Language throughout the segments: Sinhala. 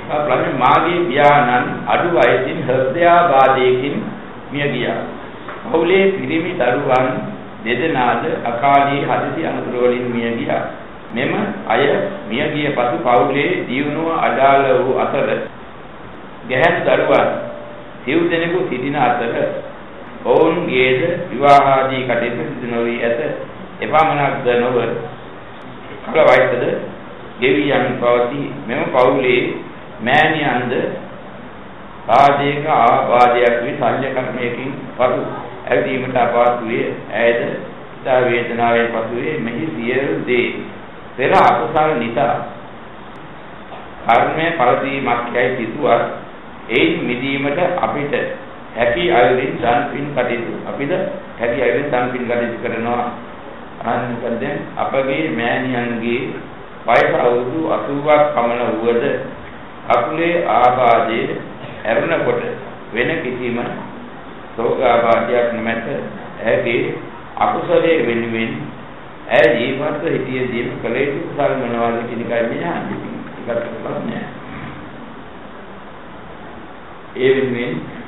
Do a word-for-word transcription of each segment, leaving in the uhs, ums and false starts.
බලන්න මාගේ පියාණන් අඩු වයසින් හෘදයාබාධයකින් මිය ගියා. පවුලේ පිරිමි දරුවන් දෙදෙනාද අකාලී හදිසි අනතුරු වලින් මිය ගියා. මෙම අය මිය ගිය පසු පවුලේ දියුණුව අඩාල වූ අතර ගැහැණු දරුවන් සිව් දෙනෙකු සිටින අතර ඔවුන්ගේද විවාහාදී කටයුතු සිදු නොවී ඇත. එපමණක්ද නොව කල වයසද ගෙවී යමින් පවතී. මෙම පවුලේ මෑණියන්ද ආදීක ආබාධයක් වී ශල්‍ය කර්මයකින් පසු ඇවිදීමට අපහසු වේ. ඇයද ඉතා වේදනාවෙන් පසුවේ මෙහි සියලු දේ පෙර අකුසල නිසා කර්මයේ පරිදීමක් යයි සිතුවත් එයින් මිදීමට අපිට හැකි අයුරින් දන් පින් කටයුතු අපිට හැකි අයුරින් දන් පින් කටයුතු කරනවා. අනන්තයෙන් අපගේ මෑණියන්ගේ වයස අවුරුදු අසූවක් පමණ වුවද අකුලේ ආබාධයේ ඇරුණකොට වෙන කිසිම රෝගාබාධයක් නැමැත. ඇගේ අකුසලයේ වෙනුවෙන් ඇය ජීවත්ව සිටියදී කල යුතු කුසල මොනවාද කියන එකයි මේ අහන්නේ. ඒකට බලන්නේ. ඒ වෙනුවෙන්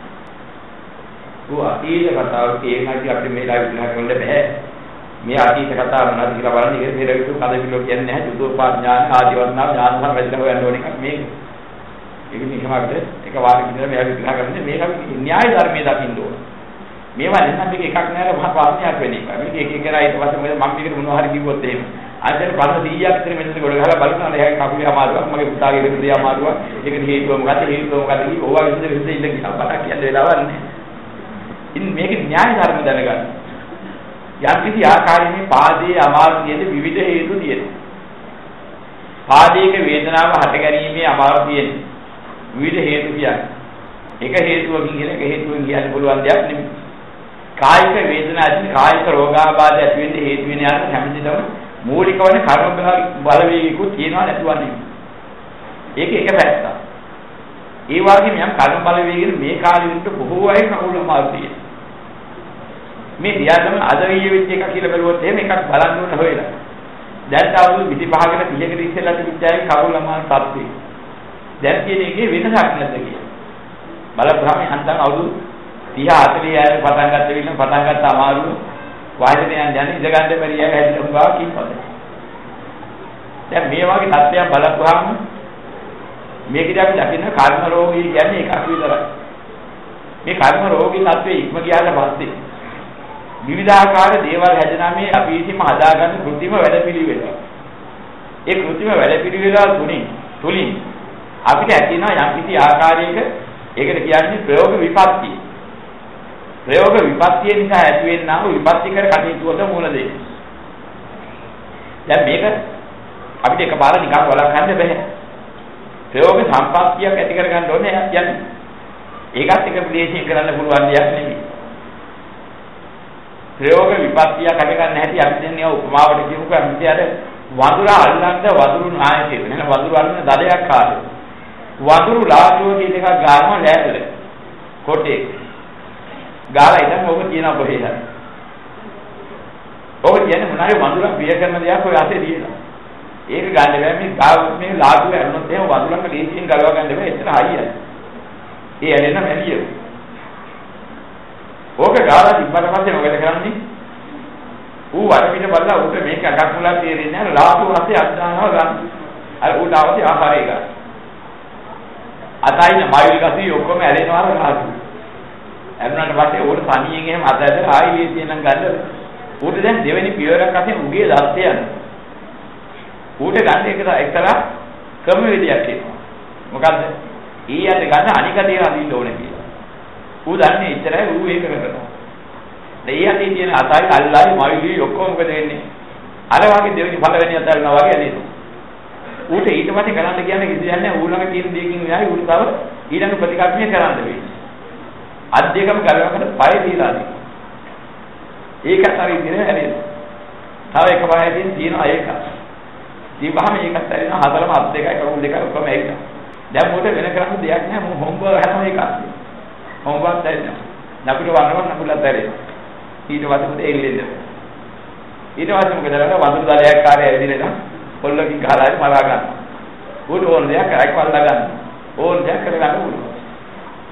ਉਹ අතීත කතාව කියනකදී අපිට මේලා විග්‍රහ කරන්න බෑ. මේ අතීත කතාව මොනවද කියලා බලන්න ඉතින් මේ රවිතු කද කිලෝ කියන්නේ නැහැ. චතුෝපාද ඥාන ආදිවර්ණා ඥාන සහ වැඩිලා හොයන්න ඕන එකක් මේක. ඒක නිකමකට එක වාරකින් ඉඳලා මෙයා විග්‍රහ කරන්නේ මේක න්‍යාය ධර්මයේ දකින්න ඕන. මේවා නැත්නම් මේක එකක් නෑර මහා පාරණයක් වෙන එක. මේක එක එක කරා ඊට පස්සේ මම මේකට මොනවා හරි කිව්වොත් එහෙම. අන්තිමට පරණ සීයක් විතර මෙතන ගොඩ ගහලා බලනවා එයාගේ කකුලේ අමාරුවක් මගේ පුතාගේ විරුද්ධය අමාරුවක්. ඒකට හේතුව මොකද්ද හේතුව මොකද්ද කිව්ව ඕවා විසඳ විසඳ ඉන්න කියලා බටක් කියන්න වෙලාවක් නෑ. ඉතින් මේකේ න්‍යාය ධර්ම දැනගන්න. යම් කිසි ආකාරයකින් පාදයේ අමාරුතියෙද විවිධ හේතු තියෙනවා. පාදයක වේදනාව හට ගැනීමේ අමාරු තියෙනවා. විවිධ හේතු කියන්නේ. එක හේතුවකින් කියන එක හේතුවෙන් කියන්න පුළුවන් දෙයක් නෙමෙයි. කායික වේදනාදී කායික රෝගාබාධ ඇති වෙන්න හේතු වෙන යාට හැමදේම මූලික වන කර්ම බලවේගිකුත් තියෙනවා නැතුව නෙමෙයි. ඒක එක පැත්තක්. ඒ වගේම යම් කර්ම බලවේගින් මේ කාලෙ විතර බොහෝ අය කකුල අමාරු තියෙනවා. මේ දියාදම අද ඊයේ වෙච්ච එක කියලා බැලුවොත් එහෙම එකක් බලන්න ඕන හොයලා. දැන් අවුරුදු විසි පහකට තිහකට ඉස්සෙල්ලා තිබිච්ච අය කකුල අමාරු තත්ත්වේ. දැන් කියන එකේ වෙනසක් නැද්ද කියලා. බලපුවාම හන්දන් අවුරුදු තිහ හතලිස් ආයෙ පටන් ගත්ත විදිහ පටන් ගත්ත අමාරු වාහනේ යන යන්නේ ඉඳ ගන්න බැරි අය හැදිලා උගා කිව්වද. දැන් මේ වගේ තත්ත්වයක් බලපුවාම මේකදී අපි දකින්න කර්ම රෝගී කියන්නේ එකක් විතරයි. මේ කර්ම රෝගී තත්ත්වේ ඉක්ම ගියාට පස්සේ විවිධාකාර දේවල් හැදෙනා මේ අපි ඉතින්ම හදාගන්න කෘත්‍රිම වැඩපිළිවෙල. ඒ කෘත්‍රිම වැඩපිළිවෙල තුලින් තුලින් අපිට ඇතිවෙන යම් කිසි ආකාරයක ඒකට කියන්නේ ප්‍රයෝග විපත්තිය. ප්‍රයෝග විපත්තිය නිසා ඇතිවෙනා වූ විපත්ති කර කටයුතු වලට මූල දෙය. දැන් මේක අපිට එකපාර නිකන් වළක්වන්න බෑ. ප්‍රයෝග සම්පත්තියක් ඇති කර ගන්න ඕනේ කියන්නේ. ඒකත් එක ප්‍රදේශයෙන් කරන්න පුළුවන් දෙයක් නෙමෙයි. ප්‍රයෝග විපත්තිය කඩ ගන්න හැටි අපි දෙන්නේ උපමාවට කියමුකෝ අපි අර වඳුර අල්ලන්න වඳුරු නායකයෙක් වෙන වඳුරු අල්ලන දඩයක් කාලේ. වඳුරු ලාජුව කියන එකක් ගානවා ලෑල්ල. කොටේ. ගාලා ඉතින් ඕක තියනවා කොහේ හරි. ඕක කියන්නේ මොනාරි වඳුරක් බිය කරන දෙයක් ඔය අතේ තියෙනවා. ඒක ගන්න බෑ මේ ගාව මේ ලාජුව ඇරුණොත් එහෙම වඳුරන්ට ලේසියෙන් ගලව ගන්න බෑ එතන හයියයි. ඒ ඇලෙන මැලිය. ඕක ගාලා තිබ්බට පස්සේ මොකද කරන්නේ? ඌ වර පිට බලලා උට මේක අඩක් මුලක් තේරෙන්නේ නැහැ ලාජුව හස්සේ අද්දානවා ගන්න. අර ඌට අවශ්‍ය ආහාරය ගන්න. අතයින මයිල් ගසී ඔක්කොම ඇලෙනවා රාජු. ඇරුණාට පස්සේ ඕක සනියෙන් එහෙම අත ඇදලා ආයි මේ තියෙනම් ගන්න. ඌට දැන් දෙවෙනි පියවරක් අතේ උගේ දස්ත යන. ඌට ගන්න එක එක්තරා ක්‍රම වේදයක් තියෙනවා. මොකද්ද? ඊ යද්ද ගන්න අනික දේ අඳින්න ඕනේ කියලා. ඌ දන්නේ ඉතරයි ඌ ඒක කරනවා. දැන් ඊ යද්දී තියෙන අතයි අල්ලයි මයිලි ඔක්කොම මොකද වෙන්නේ? අර වගේ දෙවෙනි පළවෙනි අත ගන්නවා වගේ ඇලෙනවා. ඌට ඊට පස්සේ කරන්න කියන්නේ කිසි දෙයක් නැහැ. ඌ ළඟ තියෙන දෙයකින් විතරයි ඌට තව ඊළඟ ප්‍රතික්‍රියාව කරන්න වෙන්නේ. අත් දෙකම ගලවකට පය දීලා දෙන්න. ඒකත් හරි ඉතින් හැදෙනවා. තව එක පයකින් තියෙනවා ඒක. දීපහම ඒකත් හරිනවා හතරම අත් දෙකයි කකුල් දෙකයි ඔක්කොම ඒක. දැන් මොකට වෙන කරන්න දෙයක් නැහැ. මම හොම්බර් හැම එකක්. හොම්බර් දැරිනවා. නපුර වන්නව නපුරක් දැරෙනවා. ඊට පස්සේ මොකද එල්ලෙන්නේ. ඊට පස්සේ මොකද කරන්නේ වඳුරු දලයක් කාර්යය ඇවිදිනවා. පොල්ලකින් ගහලා හරි මරා ගන්න. ඌට ඕන දෙයක් කරක් වල්ලා ගන්න.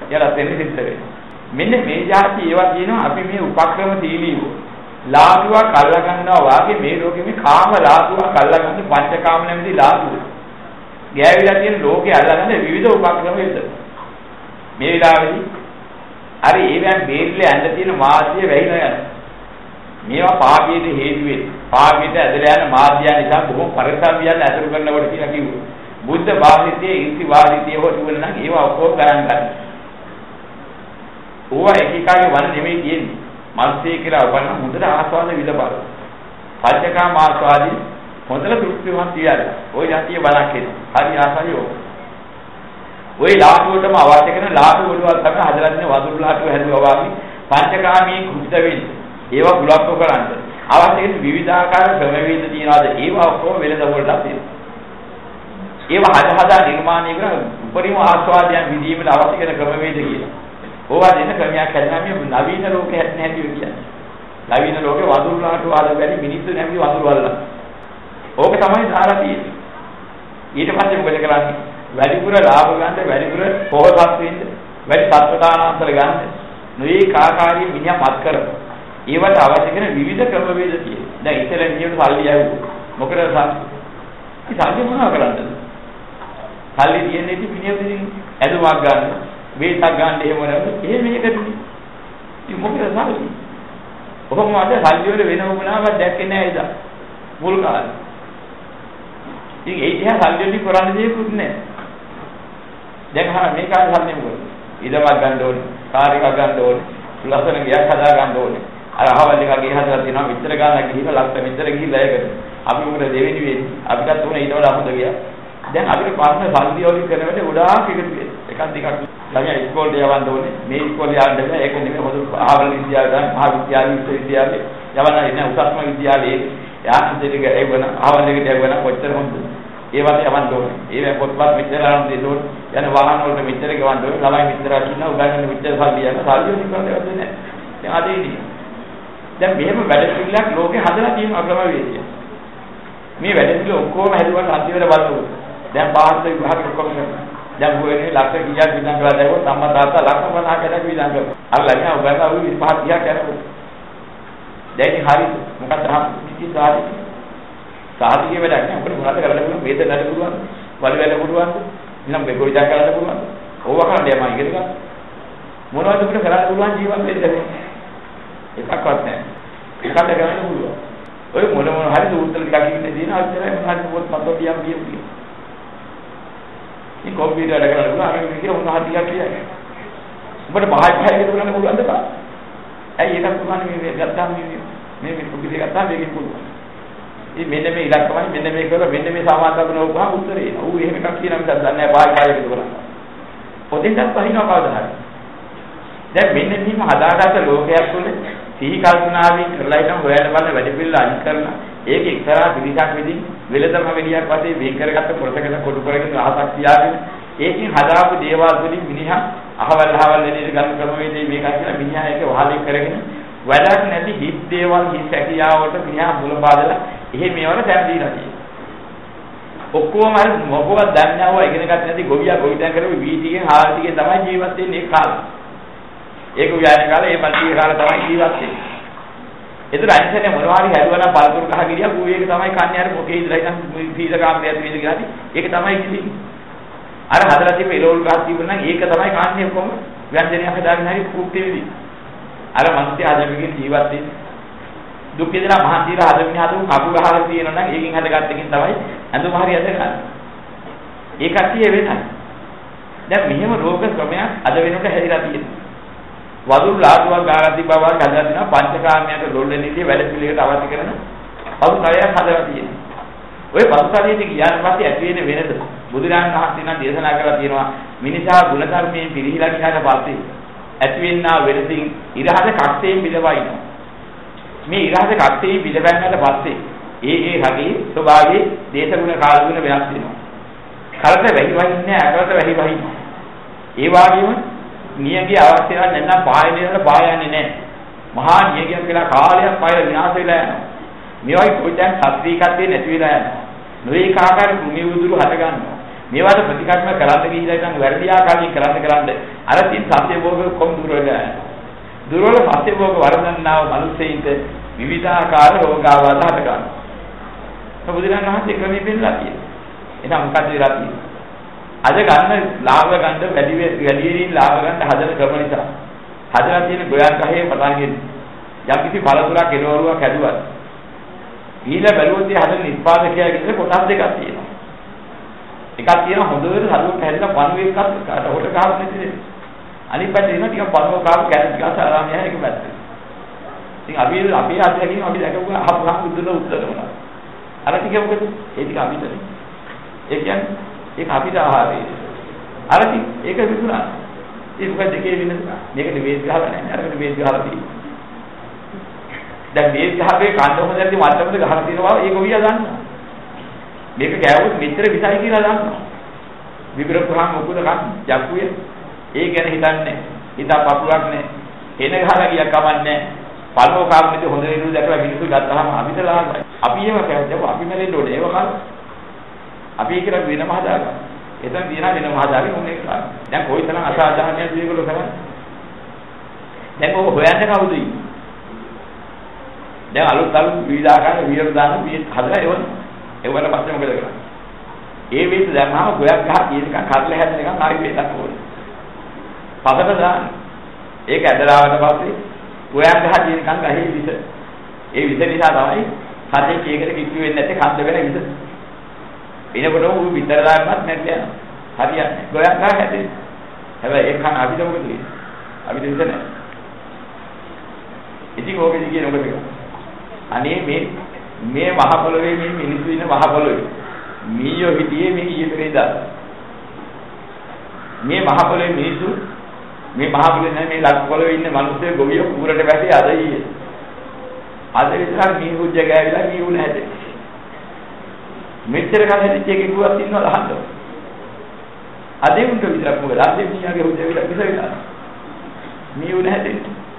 එයාලා තෙන්නේ සිද්ධ වෙනවා. මෙන්න මේ જાති ඒවා කියනවා අපි මේ උපක්‍රම තීලීව. ලාභුවක් අල්ලා ගන්නවා වාගේ මේ ලෝකෙ මේ කාම ලාභුවක් අල්ලා ගන්න පංචකාම නැමැති ලාභුව. ගෑවිලා තියෙන ලෝකේ අල්ලා ගන්න විවිධ උපක්‍රම විද. මේ විලාවේදී අර ඒවෙන් බේරිලා යන්න තියෙන මාර්ගය වැහිලා යනවා. මේවා පාපීට හේතු වෙයි. පාපීට ඇදලා යන මාර්ගය නිසා බොහෝ පරිසම්යන් ඇතුළු කරනකොට කියලා කිව්වා. බුද්ධ භාවිතයේ ඉති වාදිතයේ හොතු වෙන නම් ඒවා ඔක්කොම ගණන් ගන්න. ඕවා එකීකාගේ වන නෙමෙයි තියෙන්නේ. මනසේ කියලා උපන්න හොඳට ආස්වාද විඳපළ. පංචකාම ආස්වාදී හොඳට තෘප්තිමත් තියලා. ওই යතිය බලක් එනවා. හරි ආසයෝ. ওই ලාභුවටම අවශ්‍ය කරන ලාභ වලවල් තමයි හදලා තියෙන වදුරු ලාභුව හැදුවා වගේ පංචකාමී කුසිත වෙන්නේ. ඒවා ගුලප්ප කරන්න. අවශ්‍ය කරන විවිධාකාර ක්‍රමවේද තියනවාද ඒවා ඔක්කොම වෙලඳ වලට තියෙනවා. ඒවා හද හදා නිර්මාණය කරන උපරිම ආස්වාදයන් විඳීමට අවශ්‍ය කරන ක්‍රමවේද කියලා. ඕවා දෙන ක්‍රමයක් හැදෙනා මේ නවීන ලෝකේ හැදෙන හැටි කියන්නේ. නවීන ලෝකේ වදුරු ලාටු ආද බැරි මිනිස්සු නැමි වදුරු වල්ලා. ඕක තමයි සාරා තියෙන්නේ. ඊට පස්සේ මොකද කරන්නේ? වැඩිපුර ලාභ ගන්න, වැඩිපුර පොහොසත් වෙන්න, වැඩි සත්වදානාන්තර ගන්න. නොයේ කාකාරී මිනිහා මත් කරනවා. ඒවට අවශ්‍ය කරන විවිධ ක්‍රමවේද තියෙනවා. දැන් ඉතල නියම සල්ලි ආවෝ. මොකද සල්ලි සල්ලි මොනවා කරන්නද? සල්ලි තියෙන්නේ ඉතින් මිනිහා දෙනින් ඇදුමක් ගන්න. වේතක් ගන්න එහෙම නේද? එහෙම මේකදී. ඉතින් මොකද සල්ලි? කොහොම අද සල්ලි වල වෙන උමනාවක් දැක්කේ නැහැ ඉතින්. මුල් කාලේ. ඉතින් ඒ දිහා සල්ලි වලින් කරන්න දෙයක් නැහැ. දැන් අහන මේ කාලේ සල්ලි මොකද? ඉදමක් ගන්න ඕනේ, කාර් එකක් ගන්න ඕනේ, ලස්සන ගයක් හදා ගන්න ඕනේ. අර අහවල් එකක් ගේ හදලා තියෙනවා මෙච්චර ගානක් ගිහින් ලක්ෂ මෙච්චර ගිහිල්ලා ඒකට. අපි මොකද දෙවෙනි වෙන්නේ? අපිටත් උනේ ඊට වඩා හොඳ ගියා. දැන් අපිට පාස්න සල්ලි වලින් කරනකොට ගොඩාක් එකතු වෙනවා. එකක් දෙකක් ළමයා ඉස්කෝලේ යවන්න ඕනේ. මේ ඉස්කෝලේ යන්න බෑ. ඒක නෙමෙයි හොඳ අහවල් විද්‍යාලය ගන්න, මහා විද්‍යාලය, විශ්වවිද්‍යාලය යවන්න ඉන්නේ උසස්ම විද්‍යාලයේ. යාත් දෙක ඒවන අහවල් එකට යවන කොච්චර හොඳද? ඒවත් යවන්න ඕනේ. ඒවෙන් පොත්පත් මෙච්චර අරන් දෙන්න ඕනේ. යන වාහන වලට මෙච්චර ගවන්න ඕනේ. ළමයි මෙච්චර අකින්න උගන්වන්න මෙච්චර සල්ලි යන සල්ලි වලින් කරන්නේ නැහැ. දැන් අද ඉන්නේ. දැන් මෙහෙම වැඩ පිළිලක් ලෝකේ හදලා තියෙන අක්‍රමවේදය. මේ වැඩ පිළිල ඔක්කොම හැදුවට අන්තිමට බලනකොට දැන් පාස්ස විභාග ඔක්කොම කරනවා. දැන් ගෝයනේ ලක්ෂ කීයක් විඳන් කරලා දැවුවොත් අම්මා තාත්තා ලක්ෂ පනහක් කඩක් විඳන් කරනවා. අර ළමයා උගන්වලා උ විස්පහ තිහක් කරනවා. දැන් හරිද? මොකක්ද හම් කිසි සාධි සාධියේ වැඩක් නෑ. අපිට මොනවද කරන්න පුළුවන්? වේද නැට පුළුවන්. වල වෙන්න පුළුවන්. ඉනම් බෙකෝ විදා කරන්න පුළුවන්. ඕවා කරන්න යම ඉගෙන ගන්න. මොනවද අපිට කරන්න පුළුවන් ජීවත් වෙන්න? එකක්වත් නෑ. එකකට ගන්න පුළුවන්. ඔය මොන මොන හරි සූත්‍ර ටිකක් ඉන්නේ දින අච්චරයි මොනවද පොත් පතෝ තියම් කියමු. මේ කම්පියුටර් එක කරලා බලන්න අර විදිහට මොනවා හරි ටිකක් කියන්නේ. උඹට පහයි පහයි විතර කරන්න පුළුවන්ද බා? ඇයි ඒක පුළුවන් මේ ගත්තාම මේ මේ කම්පියුටර් එක ගත්තාම මේකෙන් පුළුවන්. ඉතින් මෙන්න මේ ඉලක්කමයි මෙන්න මේ කරලා මෙන්න මේ සමාන්තරන ඕකම උත්තරේ එනවා. ඌ එහෙම එකක් කියනවා මිසක් දන්නේ නැහැ පහයි පහයි විතර කරන්න. පොතෙන්වත් පහිනවා කවදා හරි. දැන් මෙන්න මේම හදාගත්ත ලෝකයක් තුළ සිහි කල්පනාවෙන් කරලා ඉතින් හොයන්න බලන වැඩ පිළිවෙල අනිත් කරන ඒක එක්තරා පිළිසක් විදිහින් වෙලදම වෙලියක් වශයෙන් වෙන් කරගත්ත පොරසකට කොටු කරගෙන ආසක් තියාගෙන ඒකෙන් හදාපු දේවල් වලින් මිනිහා අහවල් අහවල් වෙලෙට ගන්න ක්‍රමවේදේ මේකයි කියලා මිනිහා ඒක වහලෙන් කරගෙන වැඩක් නැති හිත් දේවල් හිත් හැකියාවට මිනිහා මුල බාදලා එහෙම මේවට දැන් දීලා තියෙනවා. ඔක්කොම හරි මොකවත් දන්නේ නැවුවා ඉගෙන ගන්න නැති ගොවියා ගොවිතැන් කරපු වීතිගෙන් හාල් ටිකෙන් තමයි ජීවත් වෙන්නේ ඒ කාලේ. ඒක උයානේ කාලේ ඒ පන්තියේ කාලේ තමයි ජීවත් වෙන්නේ. ඒතර අනිත් මොනවා හරි හැදුවා නම් පළතුරු කහ ගිරියා ඌ ඒක තමයි කන්නේ අර මොකේ ඉඳලා ඉතින් පීස කාමරය ඇතුලේ ඉඳ ගියාදී ඒක තමයි කිසිම අර හදලා තිබ්බ එළවලු ගහ තිබුණා නම් ඒක තමයි කන්නේ කොහොම ව්‍යංජනයක් හදාගෙන හරි කුක්ටි වෙවි. අර මන්ත්‍රී ආදමිකෙන් ජීවත් වෙන්නේ. දුක් විඳලා මහන්සියලා ආදමින හදපු කපු ගහලා තියෙනවා නම් ඒකෙන් හදගත්ත එකකින් තමයි ඇඳුම හරි හදගන්නේ. ඒ කට්ටිය වෙනයි. දැන් මෙහෙම රෝග ක්‍රමයක් අද වෙනකොට හැදිලා තියෙනවා. වදුරු ලාදුවක් ගාලා තිබ්බා වගේ හදලා තිනවා පංචකාමයට ලොල්ලෙන ඉතින් වැඩ පිළිවෙලට අවශ්‍ය කරන පසු කලයක් හදලා තියෙනවා. ඔය පසු කලයේදී ගියාට පස්සේ ඇති වෙන වෙනද බුදුරජාණන් වහන්සේ නම් දේශනා කරලා තියෙනවා මිනිසා ගුණ ධර්මයෙන් පිරිහිලා ගියාට පස්සේ ඇති වෙන්නා වෙනසින් ඉරහද කක්ෂයෙන් බිලවයිනවා. මේ ඉරහද කක්ෂයෙන් බිලවන්නට පස්සේ ඒ ඒ හගේ ස්වභාවයේ දේශගුණ කාලගුණ වෙනස් වෙනවා. කරට වැහි වහින්නේ අකරට වැහි වහිනවා. ඒ වගේම නියගේ අවස්ථාවක් නැත්නම් පායනේට පායන්නේ නැහැ. මහා නියගයක් කියලා කාලයක් පායලා විනාශ වෙලා යනවා. මේ වගේ කොයිදන් සත්‍රීකත්වයේ නැති වෙලා යනවා. නොඒකාකාර කුමි උදුරු හට ගන්නවා. මේවට ප්‍රතික්‍රම කරන්න ගිහිලා ඉතින් වැරදි ආකාරයෙන් කරන්න කරන්න අර තින් සත්‍ය භෝග කොම් දුර වෙලා දුර්වල සත්‍ය භෝග වර්ධනනාව මිනිස්සෙයින්ට විවිධාකාර රෝගාවද හට ගන්නවා. බුදුරජාණන් වහන්සේ ක්‍රමෙ පෙන්නලා තියෙනවා. එහෙනම් මොකද වෙලා තියෙන්නේ? අද ගන්න ලාභ ගන්න වැඩි වැඩියෙන් ලාභ ගන්න හදන ක්‍රම නිසා හදලා තියෙන ගොයන් ගහේ පටන්ගෙන යම් කිසි බලතුරක් එළවලුවක් හැදුවත් ඊළ බැලුවොත් ඒ හදන නිෂ්පාදකයා කියන කොටස් දෙකක් තියෙනවා. එකක් තියෙනවා හොඳට හදුවට හැදලා පණුවේ එකක් කාට හොට ගහන්න නැතිනේ. අනිත් පැත්තේ තියෙනවා ටිකක් පණුව කාපු කැරට් ටිකක් ආරාමය එක පැත්තේ. ඉතින් අපි අපි අත්දැකීම අපි දැකපුවා අහපුවාම බුදුන උත්තර වුණා. අර ටික මොකද? ඒ ටික අපිටනේ. ඒ කියන්නේ ඒක අපිට ආහාරය. අර ටික ඒක විකුණා. ඒක මොකද දෙකේ වෙනස? මේකට වේස් ගහලා නැහැ. අරකට වේස් ගහලා තියෙනවා. දැන් වේස් ගහපේ කන්න හොඳ නැති මට්ටමකට ගහලා තියෙනවා ඒක ඔවියා දන්නවා. මේක ගෑවුත් මෙච්චර විසයි කියලා දන්නවා. විබ්‍රපුවාම මොකද ගන්න? යක්කුවේ. ඒ ගැන හිතන්නේ. හිතා පපුවක් නැහැ. එන ගහලා ගියා කමන්නේ. පල්ලෝ කාමෙදී හොඳ නේද දැකලා මිනිස්සු ගත්තාම අපිට ලාභයි. අපි ඒව කරද්දී අපි මෙලෙන්න ඕනේ. ඒව කල් අපි කියලා වෙනම හදාගන්න. එතන තියනා වෙනම හදාගෙන උන්නේ කරා. දැන් කොයිතරම් අසාධාරණයක් මේගොල්ලෝ කරන්නේ. දැන් ඔබ හොයන්නේ කවුද ඉන්නේ? දැන් අලුත් අලුත් විවිධාකාර වියර දාන මේ හදලා එවන එවන පස්සේ මොකද කරන්නේ? ඒ වේද දැම්මම ගොයක් ගහ තියෙන එක කරලා හැදෙන එක ආයෙ වෙනක් ඕනේ. පසට දාන්න. ඒක ඇදලා ආවට පස්සේ ගොයක් ගහ තියෙන එකන් ගහේ විස. ඒ විස නිසා තමයි සතේ කීයකට කිච්චු වෙන්නේ නැත්තේ කන්ද වෙන විස. එනකොට ඌ විතර දාන්නත් නැති යනවා. හරියන්නේ. ගොයක් ගහ හැදෙන්නේ. හැබැයි ඒක කන අපිට මොකද වෙන්නේ? අපිට විස නැහැ. ඉතින් ඕකෙදි කියන ඔබ එක. අනේ මේ මේ මහ පොළොවේ මේ මිනිස්සු ඉන්න මහ පොළොවේ මීයෝ හිටියේ මේ ඊයේ පෙරේදා මේ මහ පොළොවේ මිනිස්සු මේ මහ පොළොවේ නැහැ මේ ලක් පොළොවේ ඉන්න මිනිස්සු ගොවියෝ කුරට වැටේ අද ඊයේ අද විතර මිනිහු ජගෑවිලා මියුණ හැදේ මෙච්චර කල් හැදිච්ච එකේ ගුවක් ඉන්නවද අහන්න අද උන්ට විතරක් මොකද අද මියාගේ හුදේවිලා විසවිලා මියුණ හැදේ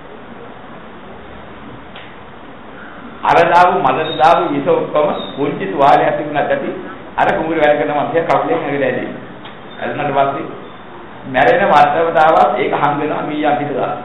අර දාපු මලට දාපු විස ඔක්කොම පුංචි තුවාලයක් තිබුණා ගැටි අර කුඹුර වැඩ කරන මැද කවුලෙන් හැගෙලා ඇදී. එතනට පස්සේ මැරෙන වර්තවට ආවත් ඒක හම් වෙනවා මීයා පිට දාලා.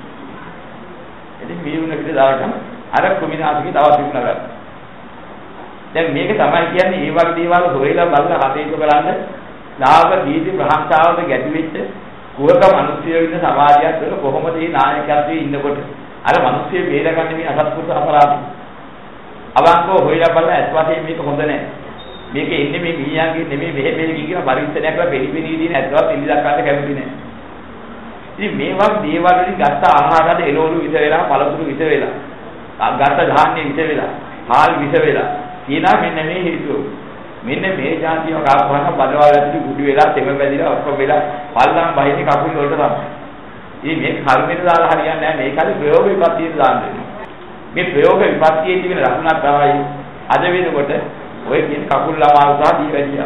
ඉතින් මීුණ පිට දාලා අර කුමිනාසිකේ තවත් තිබුණා ගන්න. දැන් මේක තමයි කියන්නේ මේ වගේ දේවල් හොයලා බලලා හදේක බලන්න ලාභ දීති ප්‍රහංසාවද ගැටි වෙච්ච කුහක මිනිස්සුයෝ ඉන්න සමාජයක් වල කොහොමද මේ නායකත්වයේ ඉන්නකොට අර මිනිස්සුය බේරගන්නේ මේ අසත්පුරුෂ අපරාධي. අවංකව හොයලා බලලා ඇස් වශයෙන් මේක හොඳ නැහැ. මේක ඉන්නේ මේ ගිහියන්ගේ නෙමෙයි මෙහෙ මෙහෙ කියන පරිවිතනයක් කරලා පිළිපිනී දින ඇත්තවත් ඉලි දක්වන්න කැමති නැහැ. ඉතින් මේ වගේ දේවල් වලින් ගත්ත ආහාරද එළවලු විස වෙලා, පළතුරු විස වෙලා, ගත්ත ධාන්‍ය විස වෙලා, හාල් විස වෙලා. කියනවා මෙන්න මේ හේතුව. මෙන්න මේ જાතියව කාපහන බඩවල ඇතුළු ගුඩු වෙලා, තෙම බැදිලා, ඔක්කොම වෙලා, පල්ලම් බහිනේ කකුල් වලට තමයි. ඉතින් මේ කර්මෙට දාලා හරියන්නේ නැහැ. මේකයි ප්‍රයෝග විපත්තියට දාන්න වෙනවා. මේ ප්‍රයෝග විපත්තියේ තිබෙන ලකුණක් තමයි අද වෙනකොට ඔය කියන කකුල් ළමාව සහ දීවැඩියා.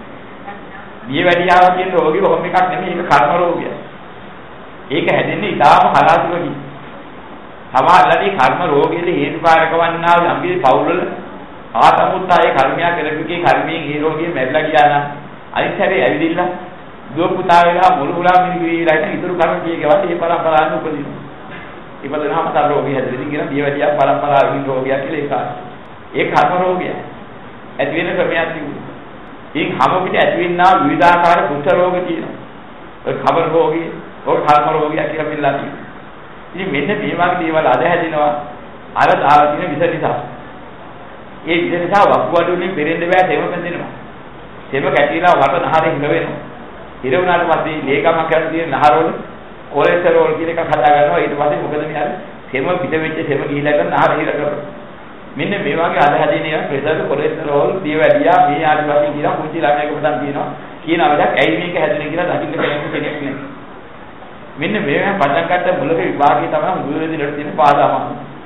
දීවැඩියාව කියන රෝගී කොහොම එකක් නෙමෙයි ඒක කර්ම රෝගයක්. ඒක හැදෙන්නේ ඊටාම හලාසිවකින්. සමහරවිට කර්ම රෝගයේ හේතුකාරක වන්නා වූ අම්බි පවුල්වල ආතමුත්තායේ කර්මයක් කරපුකේ කර්මයෙන් ඒ රෝගිය මැරිලා ගියා නම් අනිත් හැරේ ඇවිදින්න දුව පුතා වෙලා මුළු මුලා මිනිවිලා ඉතින් ඉතුරු කර්ම කීකවත් ඒ පරම්පරාවෙන් උපදිනවා. ඉපදෙනාම තර රෝගී හැදෙන්නේ කියන දීවැඩියා පරම්පරාවෙන් රෝගයක් කියලා ඒක. ඒ කර්ම රෝගය. ඇති වෙන ක්‍රමයක් තිබුණා. ඉතින් හැම පිට ඇති වෙනා විවිධාකාර කුෂ්ඨ රෝග තියෙනවා. ඔය කබර රෝගී, ඔය කර්ම රෝගිය කියලා මෙල්ලා තියෙනවා. ඉතින් මෙන්න මේ වගේ දේවල් අද හැදෙනවා අර දාලා තියෙන විස නිසා. ඒ විස නිසා වකුගඩු වලින් පෙරෙන්න බෑ තෙම බැඳෙනවා. තෙම කැටිලා වට නහරේ හිර වෙනවා. හිර වුණාට පස්සේ ලේකමක් කරලා තියෙන නහරවල කොලෙස්ටරෝල් කියන එකක් හදා ගන්නවා. ඊට පස්සේ මොකද මේ අර තෙම පිට වෙච්ච තෙම ගිහිලා කරන නහර හිර කරනවා. මෙන්න මේ වගේ අද හැදෙන ඒවා ප්‍රෙෂර් කොලෙස්ටරෝල් දීවැඩියා මේ ආදි වශයෙන් කියලා පුංචි ළමයෙක් පටන් තියෙනවා. කියන අවදක් ඇයි මේක හැදෙන්නේ කියලා දකින්න කෙනෙක් කෙනෙක් නෑ. මෙන්න මේවා පටන් ගන්න මුලක විභාගයේ තමයි මුලදී ඉඳලා තියෙන පාදාම.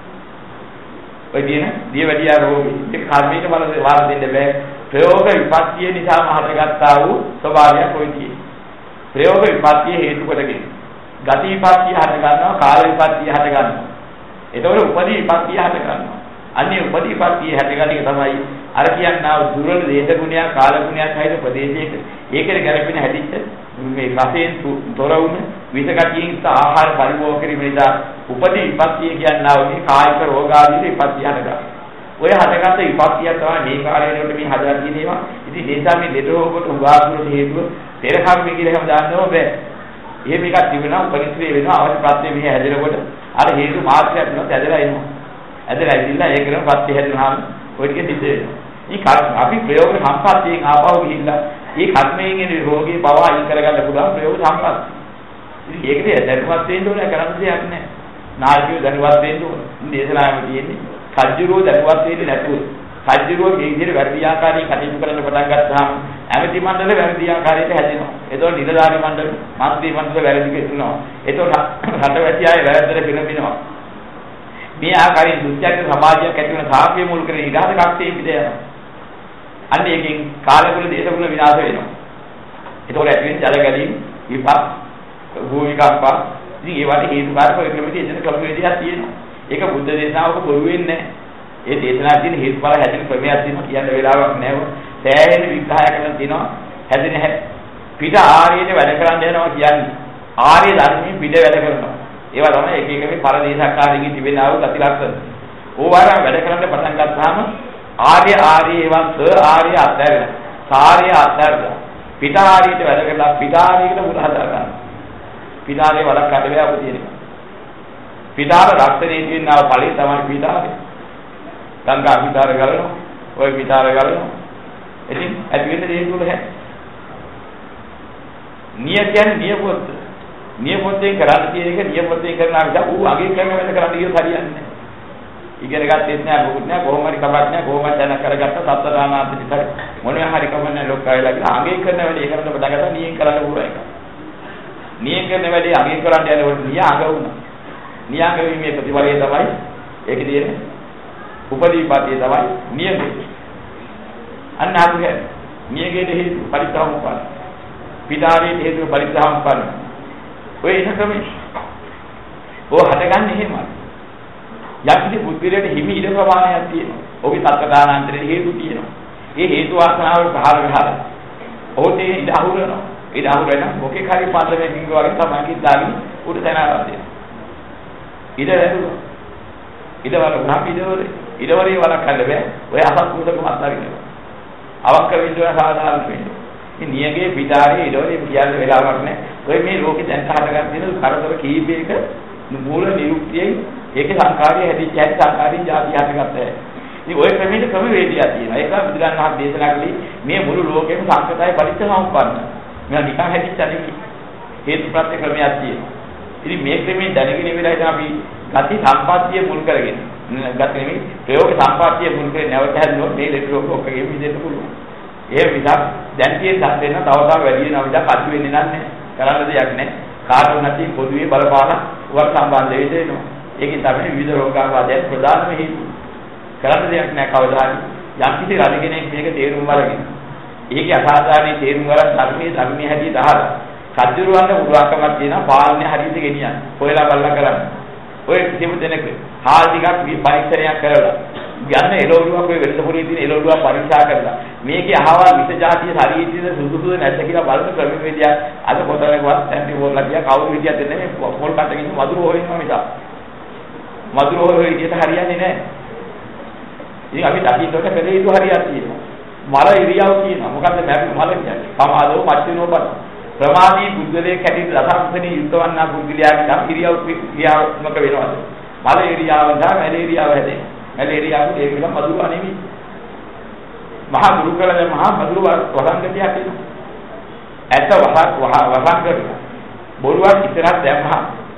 ඔය දින දීවැඩියා රෝගී ඒක කර්මයක බල වාර දෙන්න බෑ. ප්‍රයෝග විපත්තිය නිසා හටගත්තා වූ ස්වභාවයක් ඔය තියෙන්නේ. ප්‍රයෝග විපත්තිය හේතු කොටගෙන ගති විපත්තිය හට ගන්නවා, කාල විපත්තිය හට ගන්නවා. ඒතකොට උපදී විපත්තිය හට ගන්නවා. අන්නේ උපදී විපත්තිය හට ගන්න එක තමයි අර කියන්නා දුර්වල දේශ ගුණයක්, කාල ගුණයක් හයිද ප්‍රදේශයක ඒකේ ගැළපෙන හැදිච්ච මේ රසයෙන් තොර වුණ විසකටියෙන් ආහාර පරිභෝග කිරීම නිසා උපදී විපත්තිය කියනවා මේ කායික රෝග ආදී විපත්තිය හදගන්න. ඔය හදගත්ත විපත්තිය තමයි මේ කාර්යවලට මේ හදලා තියෙනවා. ඉතින් ඒ නිසා මේ ලෙඩ රෝගවලට උගාසුන හේතුව පෙර කර්ම කියලා හැම දාන්නව බෑ. එහෙම එකක් තිබුණා උපනිශ්‍රේ වෙනවා අවශ්‍ය ප්‍රත්‍ය මෙහි හැදෙනකොට අර හේතු මාත්‍රයක් වෙනවා ඇදලා එනවා. ඇදලා ඇවිල්ලා ඒක කරන ප්‍රත්‍ය හැදෙනාම ඔය ටික සිද්ධ වෙනවා. මේ අපි ප්‍රයෝග සම්පත්තියෙන් ආපහු ගිහිල්ලා මේ කර්මයෙන් එන රෝගී බව අයින් කරගන්න පුළුවන් ප්‍රයෝග සම්පත්. ඉතින් ඒකද දැනුවත් වෙන්න ඕනේ කරන්න දෙයක් නැහැ. නායකයෝ දැනුවත් වෙන්න ඕනේ. දේශනාවේ තියෙන්නේ කජ්ජුරෝ දැනුවත් වෙන්නේ නැතුව. කජ්ජුරෝ මේ විදිහට වැරදි ආකාරයෙන් කටයුතු කරන්න පටන් ගත්තාම ඇමති මණ්ඩල වැරදි ආකාරයට හැදෙනවා. ඒතකොට නිලධාරි මණ්ඩල, මන්ත්‍රී මණ්ඩල වැරදි කෙරෙනවා. ඒතකොට රටවැසි අය වැරද්දට පිළිඹිනවා. මේ ආකාරයෙන් දුස්චරිත සමාජයක් ඇති වෙන සාපේ මුල් කරගෙන ඉරහද කක්ෂේ පිට යනවා. අන්න ඒකෙන් කාලකුල දේශකුල විනාශ වෙනවා. ඒතකොට ඇති වෙන ජල ගැලීම්, විපත්, භූමිකම්ප, ඉතින් ඒවට හේතුකාරක ක්‍රමදී එතන ක්‍රමවේදයක් තියෙනවා. ඒක බුද්ධ දේශනාවක බොරු වෙන්නේ නැහැ. ඒ දේශනාවේ තියෙන හේතුඵල හැදෙන ක්‍රමයක් තියෙනවා කියන්න වෙලාවක් නැහැ. සෑහෙන විග්‍රහය කරලා තියෙනවා. හැදෙන පිට ආර්යයට වැඩ කරන්න යනවා කියන්නේ ආර්ය ධර්මයෙන් පිට වැඩ කරනවා. ඒවා තමයි එක එක මේ පරදේශකාරයන්ගේ තිබෙන ආව ගති ලක්ෂණ. ඕවාරා වැඩ කරන්න පටන් ගත්තාම ආර්ය ආර්ය ඒවා ස ආර්ය අත්හැරලා සාර්ය අත්හැරලා පිට ආර්යයට වැඩ කරලා පිට ආර්යයකට මුල හදා ගන්න. පිට ආර්ය වලක් කඩවේ අපු තියෙනවා. පිට ආර රක්තනේ තියෙනා ඵලෙ තමයි පිට ආර්ය. ගංගා පිට ආර ගලනවා. ඔය පිට ආර ගලනවා. ඉතින් ඇති වෙන දේ තුල හැ. නිය කියන්නේ නියපොත්ත. නියපොත්තෙන් කරන්න තියෙන එක නියපොත්තෙන් කරනවා මිස ඌ අගේ කරන වැඩ කරන්න ගියොත් හරියන්නේ නැහැ. ඉගෙන ගත්තෙත් නෑ මොකුත් නෑ කොහොම හරි කමක් නෑ කොහොම හරි දැන කරගත්ත සත්තරානාත් විතරයි. මොනවා හරි කමන්නේ ලොක්කයිලා කියලා අගේ කරන වැඩේ කරන්න පටන් ගත්තා නියෙන් කරන්න පුළුවන් එක. නියෙන් කරන වැඩේ අගේ කරන්න යනකොට නිය අග වුණා. නියංග වීමේ ප්‍රතිඵලය තමයි ඒකේ තියෙන උපදීපතිය තමයි නියගේ. අන්න අපේ නියගේ හේතු පරිත්‍යාගම්පන්න. පිටාරේ හේතු පරිත්‍යාගම්පන්න. ඔය එන ක්‍රමේ ඔය හටගන්නේ එහෙමයි. යක්ෂි බුද්ධිලට හිමි ඉඩ ප්‍රමාණයක් තියෙනවා. ඔහුගේ සත්කාරාන්තරයේ හේතු තියෙනවා. ඒ හේතු වාසනාවල පහළ ගහලා ඔහුට ඉඩ අහුරනවා. ඉඩ අහුරන මොකේ හරි පාදමේ හිඟ වගේ තමයි කිදාගෙන උඩ තැනවත් දෙනවා. ඉඩ වැදුණා. ඉඩ වල නම් ඉඩවල ඉඩවලේ වලක් හල්ල බෑ. ඔය අසත්පුරුෂකම අත්දකින්න. අවක්ක විද්‍යාව සාධාරණ වෙන්නේ. මේ නියගේ පිටාරේ ඉඩවලේ කියන්නේ වෙලාවක් නෑ. ඔය මේ ලෝකේ දැන් හටගන්න තියෙන කරදර කීපයක මූල නිරුක්තියයි ඒකේ සංකාරය හැදිච්ච හැටි සංකාරයෙන් જાති හටගත්තා. ඉතින් ඔය ක්‍රමයක ක්‍රම වේදියා තියෙනවා. ඒක බුදුරන් වහන්සේ දේශනා කළේ මේ මුළු ලෝකෙම සංකතයි පරිච්ඡේදම්පන්න. මේවා නිකන් හැදිච්ච නෙවෙයි. හේතු ප්‍රත්‍ය ක්‍රමයක් තියෙනවා. ඉතින් මේ ක්‍රමයෙන් දැනගෙන ඉවරයි දැන් අපි ගති සම්පත්තිය මුල් කරගෙන. ගති නෙවෙයි ප්‍රයෝග සම්පත්තිය මුල් කරගෙන නැවත හැදුනොත් මේ ලෙඩ රෝග ඔක්කොගෙම මිදෙන්න පුළුවන්. ඒ විදිහට දැන් තියෙන දත් වෙන තව තව වැඩි වෙනවා විදිහට අතු වෙන්නේ නැහැ. කරන්න දෙයක් නැහැ. කාටවත් නැති පොදුවේ බලපාන වර සම්බන්ධ වෙන්නේ. ඒකෙන් තමයි විවිධ රෝගාබාධයන් ප්‍රධානම හේතුව. කරන්න දෙයක් නැහැ කවදා හරි. යම් කිසි රජ කෙනෙක් මේක තේරුම් අරගෙන. ඒකේ අසාධාරණ තේරුම් අරන් ධර්මයේ ධර්මයේ හැටි දහලා. සත්‍යරුවන්ට උදාකමක් තියෙනවා පාලනය හරියට ගෙනියන්න. හොයලා බලලා කරන්න. ඔය කිසිම දෙනෙක් හාල් ටිකක් පරීක්ෂණයක් කරලා යන්න එළවලුවක් ඔය වෙළඳපොලේ තියෙන එළවලුවක් පරීක්ෂා කරලා මේකේ අහවල් විස જાතිය ශරීරයේ සුදුසුද නැද්ද කියලා බලන ක්‍රමවේදයක් අද පොතනකවත් ඇන්ටි බෝල්ලා කියා කවුරු විදියක් දෙන්නේ මේ පොල් කටකින් මధుර හොයනවා මිසක් මధుර හොය විදියට හරියන්නේ නැහැ. ඉතින් අපි දකින්නට කලේ යුතු හරියක් තියෙනවා. මල ඉරියව් කියනවා. මොකද්ද මල කියන්නේ? පමාදෝ මච්චිනෝ බල. ප්‍රමාදී බුද්ධලේ කැටි දසම්පෙනී යුද්ධවන්නා බුද්ධලියාගේ නම් ඉරියව් ක්‍රියාත්මක වෙනවාද? මල ඉරියව් දා මල ඉරියව් හැදේ. මල ඉරියව් ඒක නම් මధుර නෙමෙයි. මහා ගුරුකලේ මහා මధుර වරංගතියක් තියෙනවා. ඇත්ත වහක් වහ වහක් කරනවා. බොරුවක් ඉතරක් දැම්මහා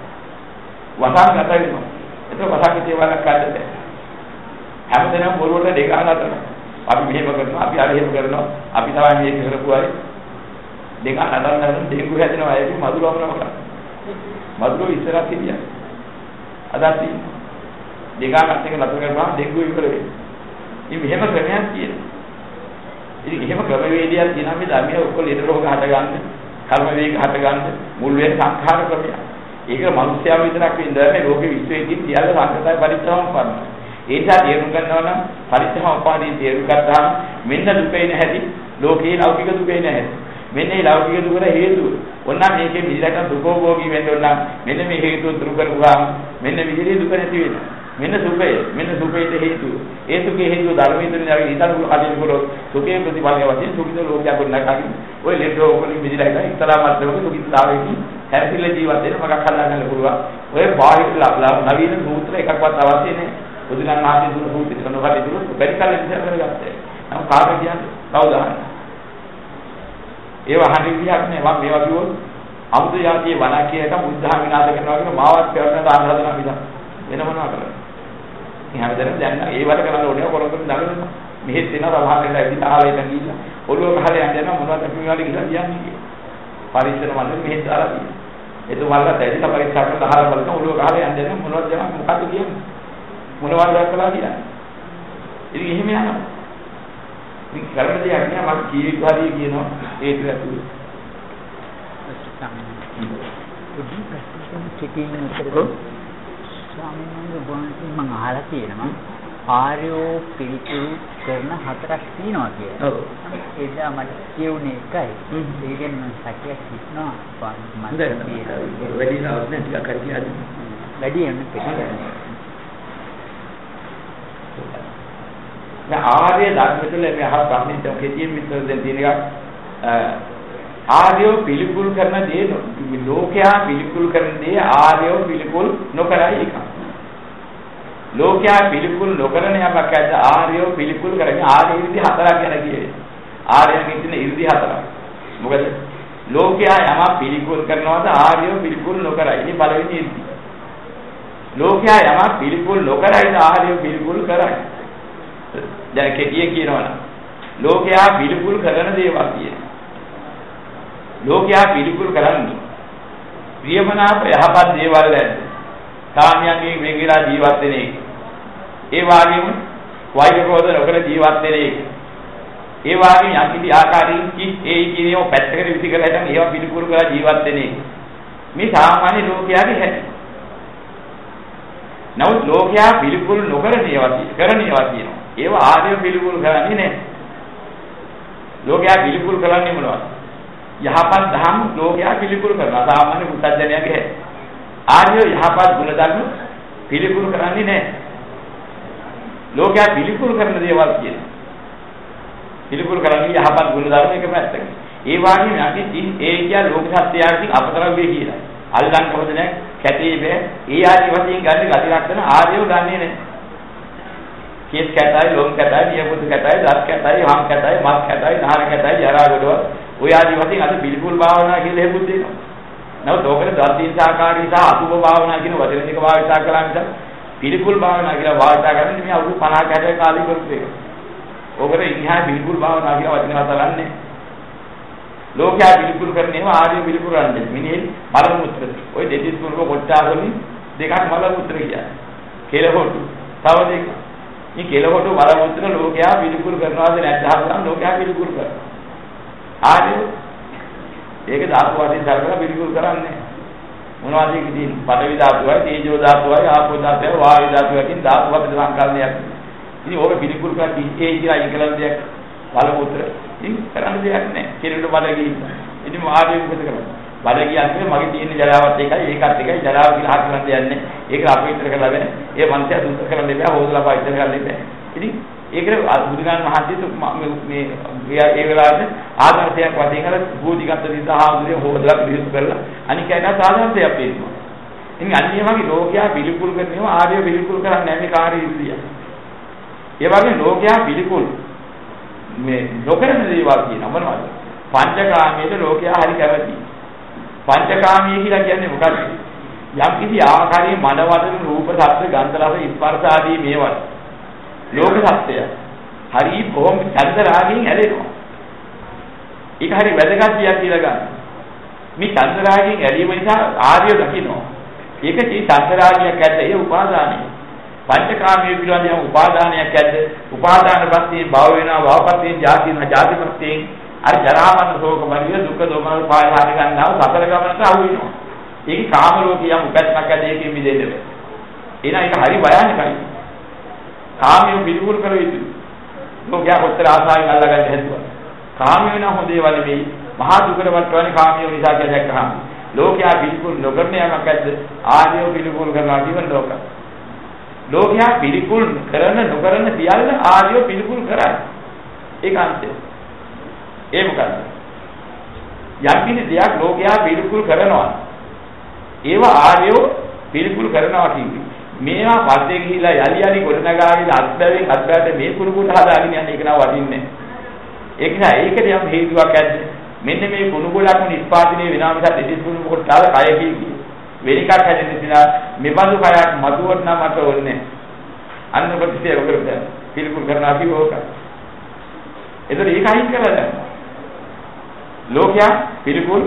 වසන් ගත වෙනවා. ඒක වසන් කියවලක් කාටද? හැමදෙනාම බොරුවට දෙක අහලා අපි මෙහෙම කරනවා අපි අර එහෙම කරනවා අපි තමයි මේක කරපු අය දෙක හදන්න හදන්න ඩෙන්ගු හැදෙනවා ඒක මధుරවම කරා මధుරව ඉස්සරහ තිබියා අදත් දෙකකට එක නතර කරනවා ඩෙන්ගු ඉවර වෙයි. ඉතින් මෙහෙම ක්‍රමයක් තියෙනවා. ඉතින් එහෙම ක්‍රමවේදයක් තියෙනවා මේ ධර්මයේ ඔක්කොම ලෙඩ රෝග හට ගන්න කර්ම වේග හට ගන්න මුල් වෙන සංඛාර ක්‍රමයක්. ඒක මනුස්සයව විතරක් වින්දරනේ ලෝකෙ විශ්වයේදී සියල්ල සංකතයි පරිත්‍යාගම් කරනවා. ඒ නිසා තේරුම් ගන්නවා නම් පරිත්‍යාගම් උපාදී තේරුම් ගත්තාම මෙන්න දුකේ නැහැටි ලෝකේ ලෞකික දුකේ නැහැ. මෙන්න මේ ලෞකික දුකට හේතුව. ඔන්න මේකේ මිදිලට දුකෝභෝගී වෙන්න ඕන නම් මෙන්න මේ හේතුව දුරු කරගුවාම මෙන්න විදිහේ දුක නැති වෙනවා. මෙන්න සුඛය මෙන්න සුඛයට හේතුව. ඒ සුඛයේ හේතුව ධර්මයෙන් යන ඉතල කලින් කරොත් සුඛයේ ප්‍රතිඵලය වශයෙන් සුඛිත ලෝකයක් ගොඩනගාගෙන ඔය ලෙඩෝ වලින් මිදිලා ඉඳලා ඉතලා මාත්‍රමක සුඛිතාවේදී හැසිරෙලා ජීවත් වෙන මගක් හදාගන්න පුළුවන්. ඔය බාහිර නවීන සූත්‍ර එකක්වත් අවශ්‍ය නැහැ. බුදුන් වහන්සේ දුන්න සූත්‍ර කනවාට දුන්න බැරි කලින් ඉඳලා කරගත්තා. නම් කාට කියන්නේ කවුද අහන්නේ? ඒවා හරි විදියක් නෑ. මම මේවා කිව්වොත් අමුතු යාතියේ වණක් එක බුද්ධහා විනාශ කරනවා කියන මාවත් කරන දාන හදනවා මිස වෙන මොනවා කරන්නේ. ඉතින් හැමදේම දැන් ඒ වල කරන්න ඕනේ කොරොන්දුන් දාගන්න. මෙහෙත් වෙන රවහාරෙලා ඉඳලා ආලයට ගිහිල්ලා ඔළුව ගහලා යන්න මොනවද අපි මේවට ගිහිල්ලා කියන්නේ කියලා. පරිස්සම වල මෙහෙත් දාලා තියෙනවා. ඒක වලට ඇවිල්ලා පරීක්ෂා කරලා අහලා බලන ඔළුව ගහලා යන්න මොනවද යන මොකද්ද කියන්නේ? මොනවද දැක්කලා කියන්නේ. ඉතින් එහෙම යනවා. ඉතින් කරන්න දෙයක් නෑ මම ජීවිතවාදී කියනවා ඒක ඇතුළේ. පොඩි ප්‍රශ්නයක් චෙකින් උත්තර ස්වාමීන් වහන්සේ මම අහලා තියෙනවා ආර්යෝ පිළිතුරු කරන හතරක් තියෙනවා කියලා. ඔව්. ඒදා මට කියුනේ එකයි. ඒකෙන් මම සැකයක් හිතනවා මම වැඩි නෑ ටිකක් හරි කියලා. වැඩි යන්නේ පිළිගන්නේ. දැන් ආර්ය ධර්ම තුළ මේ අහ ප්‍රශ්නෙට කෙටියෙන් විස්තර දෙන්න තියෙන එකක් ආර්යෝ පිළිකුල් කරන දේ ලෝකයා පිළිකුල් කරන දේ ආර්යෝ පිළිකුල් නොකරයි එක. ලෝකයා පිළිකුල් නොකරන යමක් ඇද්ද ආර්යෝ පිළිකුල් කරන්නේ ආර්ය ඉර්ධි හතරක් ගැන කියවේ. ආර්යයන්ගේ තියෙන ඉර්ධි හතරක්. මොකද ලෝකයා යමක් පිළිකුල් කරනවාද ආර්යෝ පිළිකුල් නොකරයි. ඉතින් පළවෙනි ඉර්ධි. ලෝකයා යමක් පිළිකුල් නොකරයිද ආර්යෝ පිළිකුල් කරයි. දැන් කෙටියෙන් කියනවනම් ලෝකයා පිළිකුල් කරන දේවල් කියන. ලෝකයා පිළිකුල් කරන්නේ ප්‍රියමනාප යහපත් දේවල් නැද්ද? කාමයන්ගෙන් වෙන් වෙලා ජීවත් වෙන එක. ඒ වගේම වෛර ක්‍රෝධ නොකර ජීවත් වෙන එක. ඒ වගේම යම් කිසි ආකාරයෙන් කි ඒ කියනෝ පැත්තකට විසි කරලා හිටන් ඒවා පිළිකුල් කරලා ජීවත් වෙන එක. මේ සාමාන්‍ය ලෝකයාගේ හැටි. නමුත් ලෝකයා පිළිකුල් නොකරන ඒවා කරන ඒවා කියනවා. ඒවා ආර්ය පිළිකුල් කරන්නේ නැහැ. ලෝකයා පිළිකුල් කරන්නේ මොනවද? යහපත් ධර්ම ලෝකයා පිළිකුල් කරනවා. සාමාන්‍ය පුතඥයාගේ ආර්ය යහපත් ගුණ ධර්ම පිළිකුල් කරන්නේ නැහැ. ලෝකයා පිළිකුල් කරන දේවල් කියනවා. පිළිකුල් කරන්නේ යහපත් ගුණ ධර්ම එක පැත්තක. ඒ වගේම යටි ඒ කිය ලෝක සත්‍යයන්කින් අපතරවේ කියලා. අල්ලන්න හොඳ නැහැ. කැටේ බෑ. ඒ ආදි වශයෙන් ගන්න ගති ලක්ෂණ ආර්යව ගන්නෙ නැහැ. කේස් කැතයි, ලොම් කැතයි, නියපොතු කැතයි, දත් කැතයි, හම් කැතයි, මස් කැතයි, නහර කැතයි, ජරා ගොඩවල් ඔය ආදි වශයෙන් අද පිළිකුල් භාවනා කියලා හේතුත් දෙනවා. නමුත් ඕකේ දත්තින් සාකාරී සහ අසුභ භාවනා කියන වචන දෙක භාවිතා කළා මිස පිළිකුල් භාවනා කියලා භාවිතා කරන්නේ මේ අවුරුදු පනහක හැටක කාලේ කරපු එක. ඕකේ ඉන්හා පිළිකුල් භාවනා කියලා වචන හතරන්නේ. ලෝකයා පිළිකුල් කරන්නේවා ආර්ය පිළිකුල් කරන්නේ. මිනිහෙ මල මුත්‍ර. ඔය දෙතිස් කුරුක කොට්ටාවලින් දෙකක් මල මුත්‍ර කියන්නේ. කෙලහොටු. තව දෙකක්. මේ කෙලහොටු මල මුත්‍ර ලෝකයා පිළිකුල් කරනවාද නැත්නම් ලෝකයා පිළිකුල් කරනවා. ආර්ය ඒක ධාතු වශයෙන් සැලකලා පිළිකුල් කරන්නේ. මොනවද ඒක තියෙන්නේ? පඨවි ධාතුවයි, තේජෝ ධාතුවයි, ආපෝ ධාතුවයි, වායු ධාතුවයි කියන ධාතු වර්ග සංකල්පයක්. ඉතින් ඕක පිළිකුල් කරලා ඒ කියලා ඉකලන දෙයක් මල මුත්‍ර. ඉතින් කරන්න දෙයක් නැහැ. කෙනෙකුට බඩ ගිහින්. ඉතින් ආර්ය මොකද කරන්නේ? බඩ කියන්නේ මගේ තියෙන ජරාවත් එකයි ඒකත් එකයි ජරාව කියලා හදන්න දෙන්නේ. ඒක අපවිත්‍ර කරලා වෙන. ඒ මනසය දුක් කරන්න දෙපෑ හොදලා පවිත්‍ර කරන්න දෙපෑ. ඉතින් ඒකට බුදුගාන මහත්මිය මේ ඒ වෙලාවේ ආදර්ශයක් වශයෙන් අර බෝධිගත විසහාමුදුරේ හොදලා පිළිසු කරලා අනික එක සාධාරණයක් පේනවා. ඉතින් අන්නේ වගේ ලෝකයා පිළිකුල් කරනවා ආර්ය පිළිකුල් කරන්නේ නැහැ මේ කාර්ය ඉන්ද්‍රිය. ඒ වගේ ලෝකයා පිළිකුල් මේ නොකරන දේවල් කියනවා මොනවද? පංචකාමයේ ලෝකයා හරි කැමති. පංචකාමයේ කියලා කියන්නේ මොකක්ද? යම් කිසි ආකාරයේ මනවදන රූප, ශබ්ද, ගන්ධ, රස, ස්පර්ශ ආදී මේවා ලෝක සත්‍යය හරි බොහොම චන්ද රාගයෙන් ඇලෙනවා. ඒක හරි වැදගත් දෙයක් කියලා ගන්න. මේ චන්ද රාගයෙන් ඇලීම නිසා ආර්ය දකින්නවා. ඒක චි චන්ද රාගයක් ඇද්ද ඒ උපාදානයි. පංචකාමයේ පිළිබඳ යම් උපාදානයක් ඇද්ද උපාදාන ප්‍රත්‍යයෙන් භව වෙනවා භවපත්‍යයෙන් ජාති වෙනවා ජාති ප්‍රත්‍යයෙන් අර ජරා මරණ ශෝක පරිදේ දුක්ඛ දෝමන පාය හරි ගන්නවා සතර ගමනට අහු වෙනවා. ඒක කාම ලෝකියම් උපැත්තක් ඇද්ද ඒකෙන් මිදෙන්න බෑ. එහෙනම් ඒක හරි භයානකයි. කාමයේ පිළිකුල් කර යුතුයි. ලෝකයා කොච්චර ආසාවෙන් අල්ලගන්න හැදුවා. කාමයේ නම් හොඳේ වල වෙයි. මහා දුකට වටවන්නේ කාමිය නිසා කියලා දැක්කහම ලෝකයා පිළිකුල් නොකරන යමක් ඇද්ද? ආර්යෝ පිළිකුල් කරනවා කියන ලෝක. ලෝකයා පිළිකුල් කරන නොකරන සියල්ල ආර්යෝ පිළිකුල් කරයි. ඒක අන්තය. ඒ මොකද්ද? යම් කිසි දෙයක් ලෝකයා පිළිකුල් කරනවා. ඒවා ආර්යෝ පිළිකුල් කරනවා කියන්නේ. මේවා පස්සේ ගිහිලා යලි යලි ගොඩනගාගෙන අත්බැවින් අත්බැට මේ කුණුකුට හදාගෙන යන එක නා වටින්නේ. ඒක නිසා ඒකට යම් හේතුවක් ඇද්ද? මෙන්න මේ කුණුගොඩක් නිස්පාදනය වෙනා මිසක් දෙතිස් කුණුගොඩ තාල කය කීකි. වෙන එකක් හැදෙන්න තියලා මෙබඳු කයක් මතුවට නම් මට ඕනේ. අන්න ප්‍රතිසේ ඔකරද පිළිකුල් කරනවා කිව්වෝක. එතකොට ඒක අයින් කරලා දැන්. ලෝකයා පිළිකුල්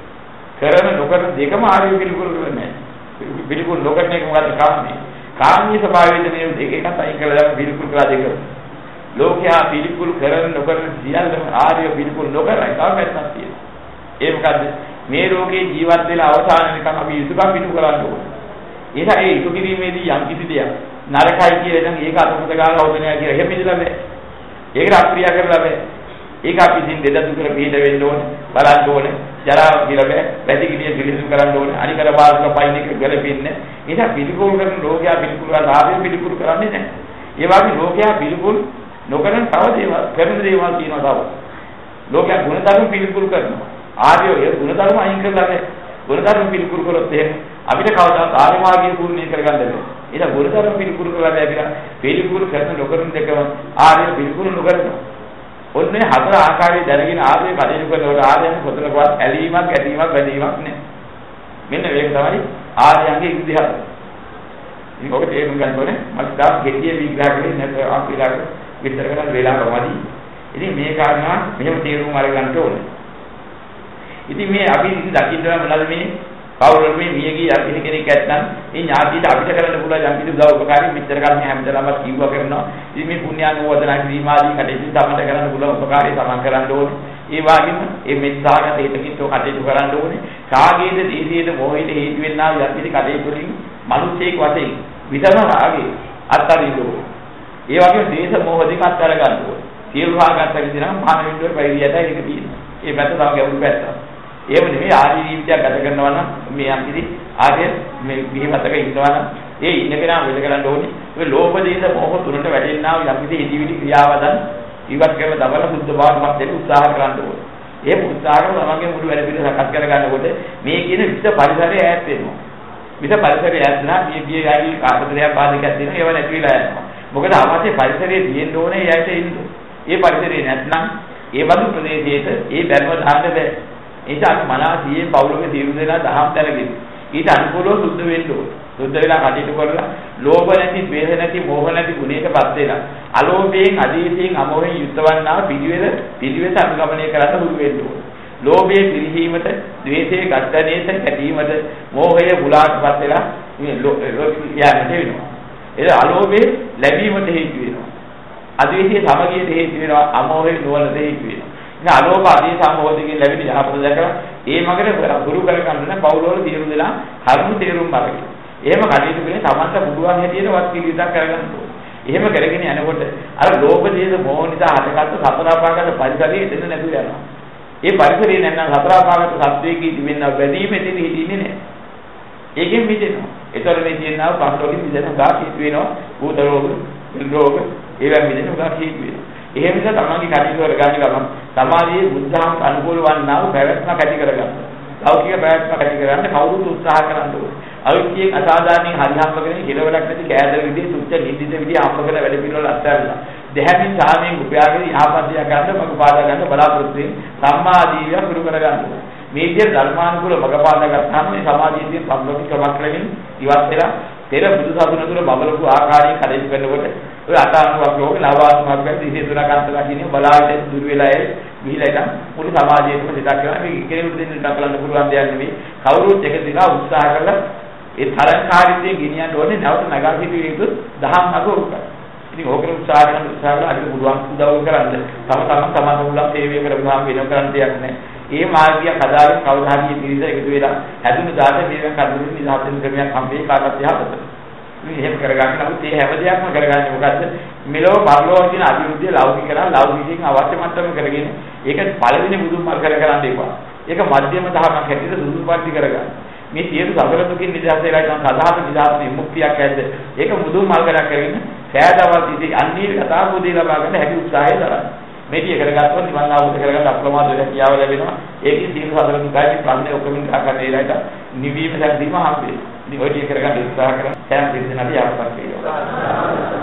කරන නොකරන දෙකම ආර්ය පිළිකුල් කරන්නේ. පිළිකුල් නොකරන එක මොකද කාමී? කාමී ස්වභාවයෙන් මේ දෙක එකත් අයින් කරලා දැන් පිළිකුල් කරලා දෙක. ලෝකයා පිළිකුල් කරන නොකරන සියල්ලම ආර්ය පිළිකුල් නොකරයි තාමත්මක් තියෙනවා. ඒ මොකද්ද? මේ ලෝකේ ජීවත් වෙලා අවසාන වෙනකම් අපි යුතුයකම් පිටු කරන්න ඕනේ. ඒක ඒ ඉටු කිරීමේදී යම් කිසි දෙයක් නරකයි කියලා නම් ඒක අතමුද ගාලා හොදනවා කියලා එහෙම ඉඳලා බෑ. ඒකට අප්‍රිය කරලා බෑ. ඒක අපි ඉතින් දෙදතු කර පිට වෙන්න ඕනේ. බලන්න ඕනේ. ජරාව කියලා බෑ. පැතිකිලිය පිළිසු කරන්න ඕනේ. අනිකර බාහිර පයින් එක ගැලපෙන්නේ. ඒක පිළිකුල් කරන ලෝකයා පිළිකුල් කරලා ආවේ පිළිකුල් කරන්නේ නැහැ. ඒ වගේ ලෝකයා පිළිකුල් නොකරන තව දේවල් කරන දේවල් තියෙනවා තව. ලෝකයා ගුණධර්ම පිළිකුල් කරනවා. ආර්යෝ ඒ ගුණධර්ම අයින් කරලා නැහැ. ගුණධර්ම පිළිකුල් කරොත් එහෙම අපිට කවදාවත් ආර්ය මාර්ගය පූර්ණේ කරගන්න බැහැ. ඒක ගුණධර්ම පිළිකුල් කරලා බැහැ. පිළිකුල් කරන නොකරන දෙකම ආර්ය පිළිකුල් නොකරනවා. ඔන්නේ හතර ආකාරයේ දැනගෙන ආර්ය කටයුතු කරනකොට ආර්යයන් කොතනකවත් ඇලීමක් ගැටීමක් වැඩිවීමක් නැහැ. මෙන්න මේක තමයි ආර්යයන්ගේ ඉතිහාසය. ඉතින් ඔක තේරුම් ගන්න ඕනේ. මම තාම ගෙඩිය විග්‍රහ කරේ නැත්නම් අපිලාට විතර කරලා වේලාවකමදී. ඉතින් මේ කාරණා මෙහෙම තේරුම් අරගන්න ඕනේ. ඉතින් මේ අපි ඉතින් දකින්න මොනවද මේ කවුරුන් මේ මියගිය යම් කෙනෙක් ඇත්නම් මේ ඥාතිට අපිට කරන්න පුළුවන් යම් කිසි උදව් උපකාරී මෙච්චර කල් හැමදෙනාම කිව්වා කරනවා. ඉතින් මේ පුණ්‍යානුමෝදනා කිරීම ආදී කටයුතු තමයි කරන්න පුළුවන් උපකාරී තමන් කරන්න ඕනේ. ඒ වගේම මේ මෙත්තාගත හේතකින්තෝ කටයුතු කරන්න ඕනේ. කාගේද දීදීද මොහේද හේතු වෙන්නා යම් කිසි කටයුතු වලින් මිනිස්සෙක් වශයෙන් විතරම රාගේ අත්තරින්න ඕනේ. ඒ වගේම දේශ මොහ දෙක අත්තර ගන්න ඕනේ. සියලු භාගات විදිහට මහාන විද්‍යාවේ පරිවියටයි ඒක තියෙනවා. ඒ පැත්ත තමයි ගැඹුරු පැත්ත. ඒව නෙමෙයි ආදී ජීවිතයක් ගත කරනවා නම් මේ යම් කිසි ආර්ය මේ විහිමතක ඉන්නවා නම් ඒ ඉන්න කෙනා වෙල කරන්න ඕනේ. ඒ ලෝභ දේශ මොහ තුනට වැටෙන්නා වූ යම් කිසි හිතවිලි ක්‍රියාවදන් ඉවත් කරන දවල සුද්ධ භාවමත් දෙන්න උත්සාහ කරන්න ඕනේ. ඒ උත්සාහ කරන තමන්ගේ මුළු වැඩ පිළිවෙල සකස් කර ගන්නකොට මේ කියන විෂ පරිසරය ඈත් වෙනවා. විෂ පරිසරය ඈත් නම් මේ ගිය යයි කාර්යයක් බාධකයක් දෙනවා ඒව නැති වෙලා යනවා. මොකද අවශ්‍ය පරිසරයේ තියෙන්න ඕනේ යයිට ඉන්න. ඒ පරිසරය නැත්නම් ඒ බඳු ප්‍රදේශයක ඒ බැලුව දාන්න බෑ. ඒක අපි මනසියේ පෞලගේ තීරු දෙනා දහම් තැනකින් ඊට අනුකූලව සුද්ධ වෙන්න ඕනේ. සුද්ධ වෙලා කටයුතු කරලා ලෝභ නැති, ද්වේෂ නැති, මෝහ නැති ගුණයකපත් වෙලා අලෝභයෙන්, අදීසයෙන්, අමෝහයෙන් යුක්තවන්නා පිළිවෙල පිළිවෙත අනුගමනය කරන්න හුරු වෙන්න ඕනේ. ලෝභයේ පිරිහීමට, ද්වේෂයේ ගත්තණයට, කැටීමට, මෝහයේ මුලාටපත් වෙලා මේ යන්නට වෙනවා. ඒ අලෝභයේ ලැබීමට හේතු වෙනවා. අදීසයේ සමගියට හේතු වෙනවා, අමෝහයේ නුවණට හේතු වෙනවා. ඉතින් අලෝභ ආදී සම්මෝහයෙන් ලැබෙන යහපත දැකලා ඒ මගට ගුරු කර ගන්න පෞලවල තීරු දෙලා හරිම තේරුම් අරගෙන. එහෙම කටයුතු කරන්නේ තමන්ට පුළුවන් හැටියට වත් පිළිවිදක් කරගන්න ඕනේ. එහෙම කරගෙන යනකොට අර ලෝභ දේශ මොහ නිසා හටගත්තු සතර ආපාගත පරිසරයේ එතන නැතුව යනවා. ඒ පරිසරයේ නැත්නම් සතර ආපාගත සත්වයේ තිබෙන වැඩිමෙතින් හිටින්නේ නැහැ. ඒකෙන් මිදෙනවා. ඒතර මේ කියනවා පස්වලින් මිදෙනවා ගා කීතු වෙනවා. භූත රෝග, රෝග ඒවා මිදෙනවා ගා කීතු වෙනවා. එහෙම නිසා තමන්ගේ කටයුතු කරගන්න ගමන් සමාජයේ බුද්ධාම අනුකූල වන්නා වූ පැවැත්මක් ඇති කරගන්න. ලෞකික පැවැත්මක් ඇති කරගන්න කවුරුත් උත්සාහ කරන්න ඕනේ. අවිච්ඡේක අසාධාරණින් හරිහම්ම කරගෙන කෙලවරක් නැති කෑදර විදිහේ සුච්ච නිදිත විදිහ හම්බ කරන වැඩ පිළිවෙල අත්හැරලා දෙහැමින් සාමයෙන් උපයාගෙන යහපත්ය ගන්න මඟ පාදා ගන්න බලාපොරොත්තු වෙන සම්මා ජීවිතය පුරු කරගන්න ඕනේ. මේ විදිහට ධර්මානුකූල මඟ පාදා ගත්තාම මේ සමාජයේදී සම්ලෝක ක්‍රමක්‍රමින් ඉවත් වෙලා පෙර බුදුසසුන තුළ බබලපු ආකාරයෙන් කටයුතු කරනකොට ඔය අටානුවක් ලෝක නවාත්මක වෙන දිසේ තුනකන්තලා කියන බලාගෙන දුර වෙලා ඒ ගිහිලා ඉතින් මුළු සමාජයේම සිතක් කරලා මේ කෙනෙකුට දෙන්න දක්වන්න පුළුවන් දෙයක් නෙවෙයි. කවුරුත් එක දිනා උත්සාහ කරලා ඒ තරංකාරීත්වයෙන් ගෙනියන්න ඕනේ නැවත නගා සිටුවේ යුතු දහම් අග උක. ඉතින් ඕකේ උත්සාහ කරන උත්සාහ කරලා අද පුළුවන් උදව් කරන්න. තම තමන් තමන් උලම් සේවය කරගුවාම වෙන කරන්න දෙයක් නැහැ. ඒ මාර්ගය හදාගෙන කවුරු හරි පිළිස එකතු වෙලා හැදුණු දාත මේක කඩුණු නිදහසෙන් ක්‍රමයක් හම්බේ කාටත් යහපත. මේ එහෙම කරගන්න නමුත් මේ හැම දෙයක්ම කරගන්නේ මොකද්ද? මෙලොව පරලොව කියන අභිවෘද්ධිය ලෞකික කරා ලෞකිකයෙන් අවශ්‍ය මට්ටම කරගෙන ඒක පළවෙනි බුදුන් මල් කර කරන්න එපා. ඒක මධ්‍යම දහමක් හැටියට සුදුසුපත්ටි කරගන්න. මේ සියලු සතර දුකින් නිදහස් වෙලා යන සදාත නිදහස් විමුක්තියක් ඇද්ද? ඒක බුදුන් මල් කරක් කරගෙන සෑදවල් ඉති අන්නීර කතා බුදී ලබා ගන්න හැකි උත්සාහය දරන්න. මේ ටික කරගත්තොත් නිවන් අවබෝධ කරගන්න අප්‍රමාද වෙලා කියාව ලැබෙනවා. ඒකේ සියලු සතර දුකයි ප්‍රශ්නේ ඔක්කොම ආකාරයට ඒලයිට නිවීම සැදීම හම්බෙන්නේ. ඉතින් ඔය ටික කරගන්න උත්සාහ කරන සෑම දෙයක් නදී යහපත් වේවා.